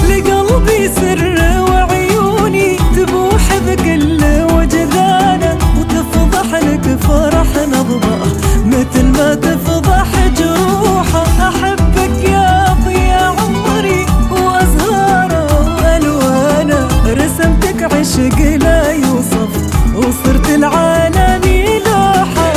لقلبي سر وعيوني تبوح بكل وجدانه، وتفضح لك فرح نبضه مثل ما تفضح جروحه. أحبك يا ضياء عمري وأزهاره وألوانه، رسمتك عشق لا يوصف وصرت العالمي لوحة.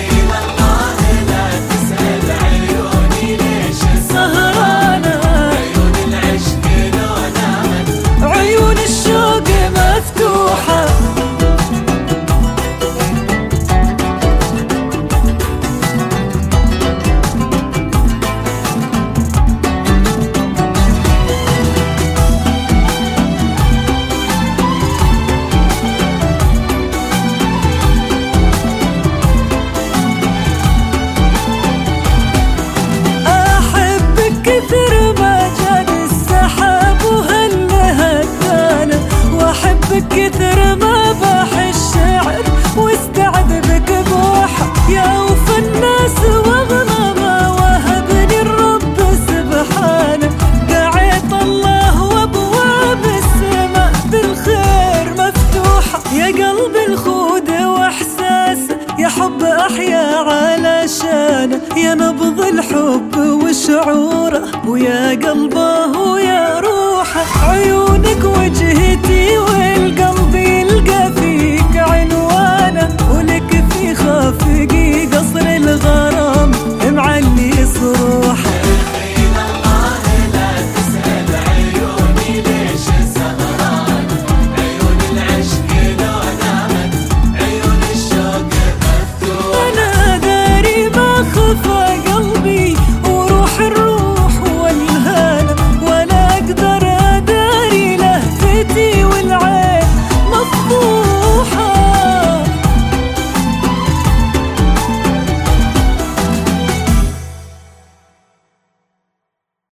عيون الشوق مفتوحة. أحبك كثر ما جاد السحاب وهله هدانا، وأحبك كثر ما باح الشعر واستعد بك بوحة. يا وفى الناس واغنى ما وهبني الرب سبحانه، دعيت الله وابواب السماء بالخير مفتوحة. يا قلب الخود واحساسه، يا حب احيا علشانه، يا نبض الحب وشعوره، ويا قلبه ويا روحه.